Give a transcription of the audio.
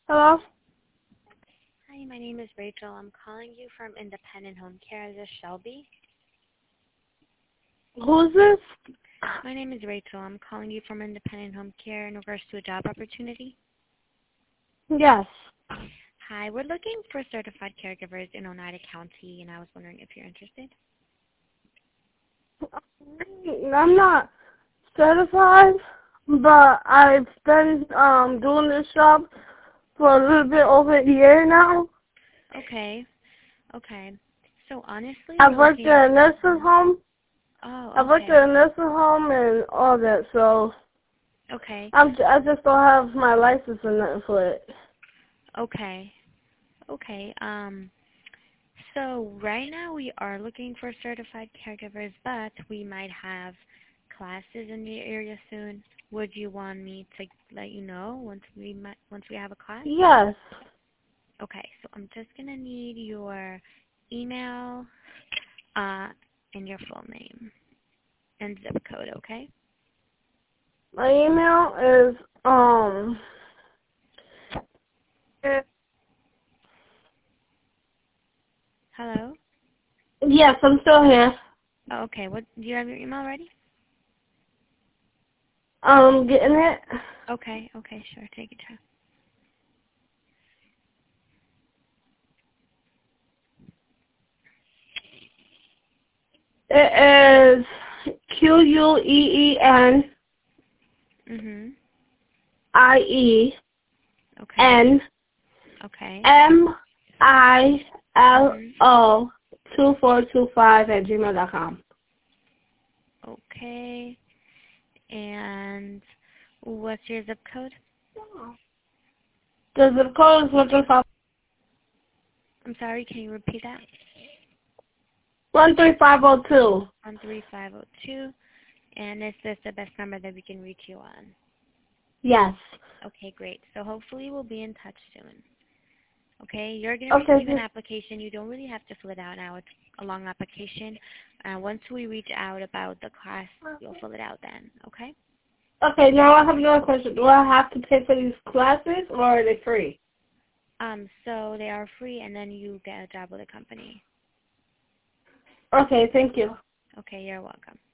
Hello? Hi, my name is Rachel. I'm calling you from Independent Home Care. Is this Shelby? Who's this? My name is Rachel. I'm calling you from Independent Home Care in regards to a job opportunity. Yes. Hi, we're looking for certified caregivers in Oneida County, and I was wondering if you're interested. I'm not certified, but I've been doing this job for a little bit over a year now. Okay. So honestly, I've we're worked looking. at a nursing home. Oh, I've worked okay. at a nursing home and all that, so Okay. I just don't have my license or nothing for it. Okay. So right now we are looking for certified caregivers, but we might have classes in the area soon. Would you want me to let you know once we have a class? Yes. Okay, so I'm just gonna need your email, and your full name and zip code. Okay. My email is Hello. yes, I'm still here. Oh, okay. What do you have your email ready? Getting it. Okay. Sure. Take your time. It is QUEENIENFILL Mhm. Okay. Okay. 2425 @gmail.com. Okay. And what's your zip code? The zip code is 135. I'm sorry, can you repeat that? 13502. 13502. And is this the best number that we can reach you on? Yes. Okay, great. So hopefully we'll be in touch soon. Okay, you're going to receive an Okay. application. You don't really have to fill it out now. It's a long application. Once we reach out about the class, you'll fill it out then, okay? Okay, now I have another question. Do I have to pay for these classes or are they free? So they are free, and then you get a job with a company. Okay, thank you. Okay, you're welcome.